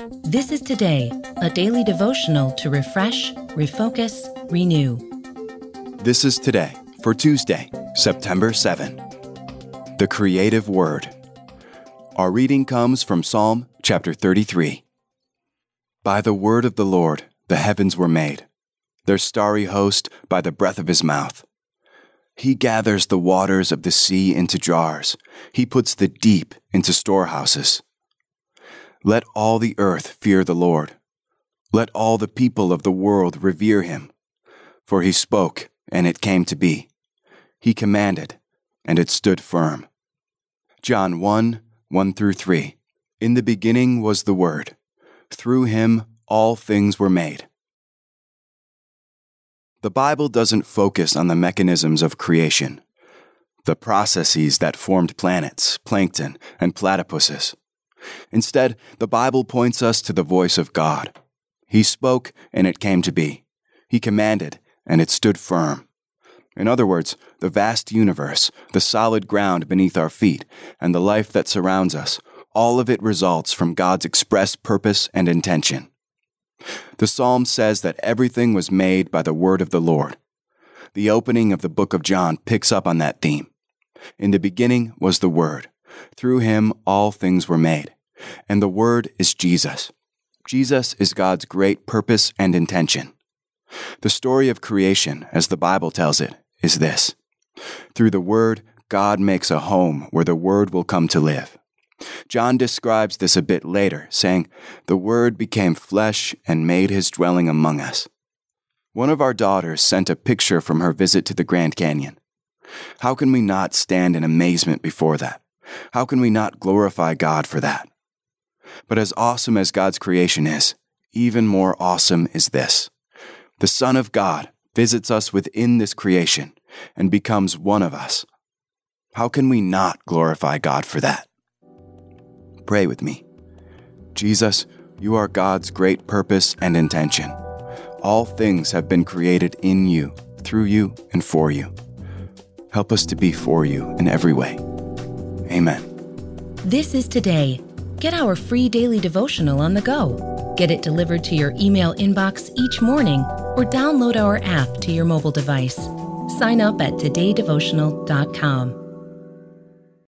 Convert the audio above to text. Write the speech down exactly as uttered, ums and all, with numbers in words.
This is Today, a daily devotional to refresh, refocus, renew. This is Today for Tuesday, September seventh. The Creative Word. Our reading comes from Psalm chapter thirty-three. By the word of the Lord the heavens were made, their starry host by the breath of his mouth. He gathers the waters of the sea into jars. He puts the deep into storehouses. Let all the earth fear the Lord. Let all the people of the world revere him. For he spoke, and it came to be. He commanded, and it stood firm. John one, one through three. In the beginning was the Word. Through him all things were made. The Bible doesn't focus on the mechanisms of creation, the processes that formed planets, plankton, and platypuses. Instead, the Bible points us to the voice of God. He spoke, and it came to be. He commanded, and it stood firm. In other words, the vast universe, the solid ground beneath our feet, and the life that surrounds us, all of it results from God's express purpose and intention. The Psalm says that everything was made by the word of the Lord. The opening of the book of John picks up on that theme. In the beginning was the Word. Through him all things were made. And the Word is Jesus. Jesus is God's great purpose and intention. The story of creation, as the Bible tells it, is this. Through the Word, God makes a home where the Word will come to live. John describes this a bit later, saying, "The Word became flesh and made his dwelling among us." One of our daughters sent a picture from her visit to the Grand Canyon. How can we not stand in amazement before that? How can we not glorify God for that? But as awesome as God's creation is, even more awesome is this. The Son of God visits us within this creation and becomes one of us. How can we not glorify God for that? Pray with me. Jesus, you are God's great purpose and intention. All things have been created in you, through you, and for you. Help us to be for you in every way. Amen. This is Today. Get our free daily devotional on the go. Get it delivered to your email inbox each morning or download our app to your mobile device. Sign up at today devotional dot com.